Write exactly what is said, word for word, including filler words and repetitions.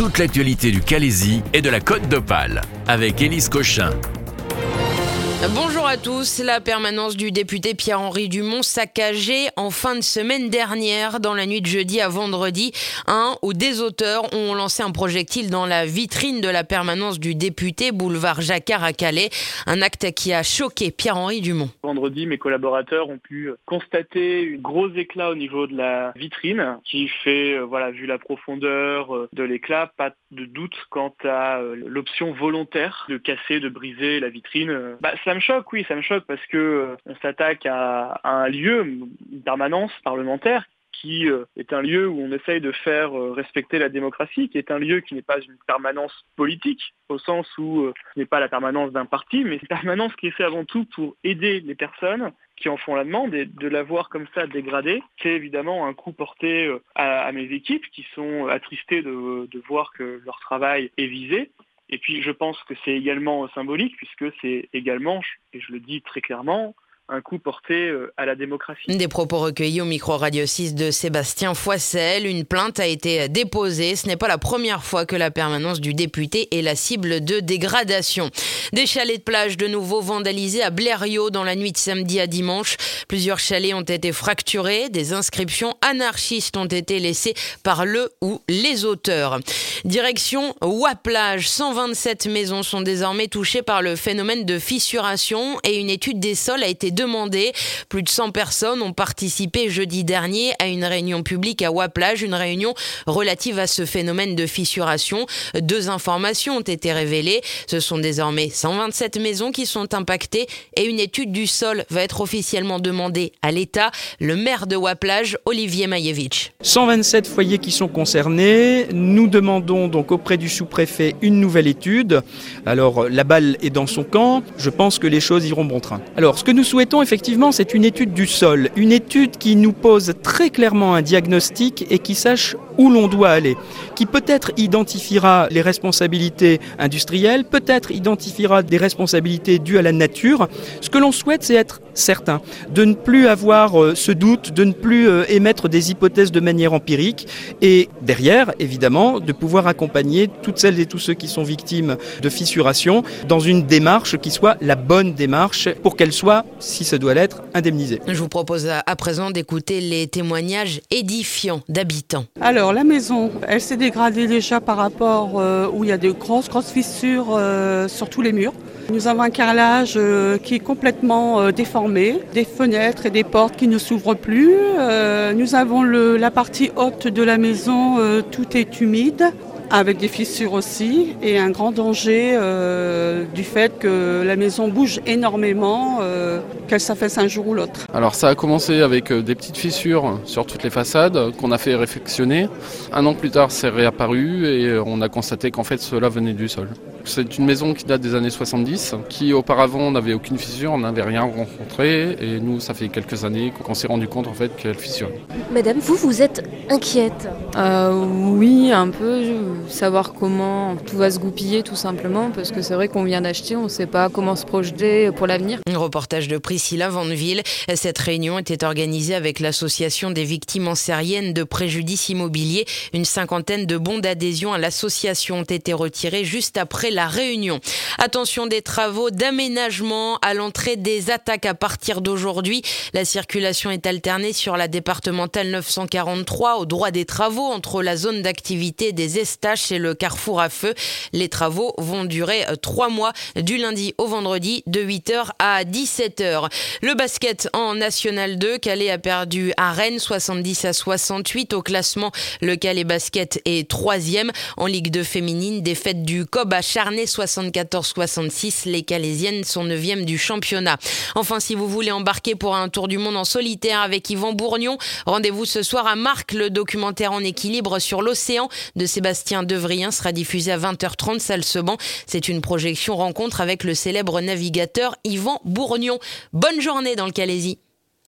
toute l'actualité du Calaisis et de la Côte d'Opale avec Élise Cochin. Bonjour à tous. La permanence du député Pierre-Henri Dumont saccagée en fin de semaine dernière. Dans la nuit de jeudi à vendredi, un ou des auteurs ont lancé un projectile dans la vitrine de la permanence du député, boulevard Jacquard à Calais. Un acte qui a choqué Pierre-Henri Dumont. Vendredi, mes collaborateurs ont pu constater un gros éclat au niveau de la vitrine qui fait, voilà, vu la profondeur de l'éclat, pas de doute quant à l'option volontaire de casser, de briser la vitrine. Bah, ça me choque, oui, ça me choque parce que euh, on s'attaque à, à un lieu, une permanence parlementaire qui euh, est un lieu où on essaye de faire euh, respecter la démocratie, qui est un lieu qui n'est pas une permanence politique, au sens où euh, ce n'est pas la permanence d'un parti, mais une permanence qui est faite avant tout pour aider les personnes qui en font la demande, et de la voir comme ça dégradée, c'est évidemment un coup porté euh, à, à mes équipes qui sont attristées de, de voir que leur travail est visé. Et puis je pense que c'est également symbolique puisque c'est également, et je le dis très clairement, un coup porté à la démocratie. Des propos recueillis au micro Radio six de Sébastien Foissel. Une plainte a été déposée. Ce n'est pas la première fois que la permanence du député est la cible de dégradation. Des chalets de plage de nouveau vandalisés à Blériot dans la nuit de samedi à dimanche. Plusieurs chalets ont été fracturés. Des inscriptions anarchistes ont été laissées par le ou les auteurs. Direction Waplage. cent vingt-sept maisons sont désormais touchées par le phénomène de fissuration et une étude des sols a été demandée. Plus de cent personnes ont participé jeudi dernier à une réunion publique à Waplage, une réunion relative à ce phénomène de fissuration. Deux informations ont été révélées. Ce sont désormais cent vingt-sept maisons qui sont impactées et une étude du sol va être officiellement demandée à l'État. Le maire de Waplage, Olivier Maïevitch. cent vingt-sept foyers qui sont concernés. Nous demandons donc auprès du sous-préfet une nouvelle étude. Alors la balle est dans son camp. Je pense que les choses iront bon train. Alors ce que nous souhaitons effectivement, c'est une étude du sol. Une étude qui nous pose très clairement un diagnostic et qui sache où l'on doit aller. Qui peut-être identifiera les responsabilités industrielles, peut-être identifiera des responsabilités dues à la nature. Ce que l'on souhaite, c'est être certain de ne plus avoir euh, ce doute, de ne plus euh, émettre des hypothèses de manière empirique et derrière, évidemment, de pouvoir accompagner toutes celles et tous ceux qui sont victimes de fissuration dans une démarche qui soit la bonne démarche pour qu'elle soit, si ça doit l'être, indemnisée. Je vous propose à présent d'écouter les témoignages édifiants d'habitants. Alors la maison, elle s'est dégradée déjà par rapport euh, où il y a de grosses, grosses fissures euh, sur tous les murs. Nous avons un carrelage euh, qui est complètement euh, déformé, des fenêtres et des portes qui ne s'ouvrent plus. Euh, nous avons le, la partie haute de la maison, euh, tout est humide, avec des fissures aussi, et un grand danger euh, du fait que la maison bouge énormément, euh, qu'elle s'affaisse un jour ou l'autre. Alors ça a commencé avec des petites fissures sur toutes les façades qu'on a fait réfectionner. Un an plus tard, c'est réapparu et on a constaté qu'en fait cela venait du sol. C'est une maison qui date des années soixante-dix, qui auparavant n'avait aucune fissure, on n'avait rien rencontré, et nous, ça fait quelques années qu'on s'est rendu compte en fait qu'elle fissurait. Madame, vous, vous êtes inquiète ? euh, Oui, un peu. Savoir comment tout va se goupiller tout simplement, parce que c'est vrai qu'on vient d'acheter, on ne sait pas comment se projeter pour l'avenir. Un reportage de Priscilla Vandeville. Cette réunion était organisée avec l'association des victimes ansériennes de préjudice immobilier. Une cinquantaine de bons d'adhésion à l'association ont été retirés juste après la réunion. Attention, des travaux d'aménagement à l'entrée des attaques à partir d'aujourd'hui. La circulation est alternée sur la départementale neuf cent quarante-trois au droit des travaux entre la zone d'activité des Estaches et le carrefour à feu. Les travaux vont durer trois mois du lundi au vendredi de huit heures à dix-sept heures. Le basket en National deux, Calais a perdu à Rennes soixante-dix à soixante-huit. Au classement, le Calais Basket est troisième. En Ligue deux féminine, défaite du C O B à Charnay soixante-quatorze soixante-six. Les Calaisiennes sont neuvième du championnat. Enfin, si vous voulez embarquer pour un tour du monde en solitaire avec Yvan Bourgnon, rendez-vous ce soir à Marques. Le documentaire En équilibre sur l'océan de Sébastien Devrien sera diffusé à vingt heures trente, salle Seban. C'est une projection rencontre avec le célèbre navigateur Yvan Bourgnon. Bonne journée dans le Calaisis.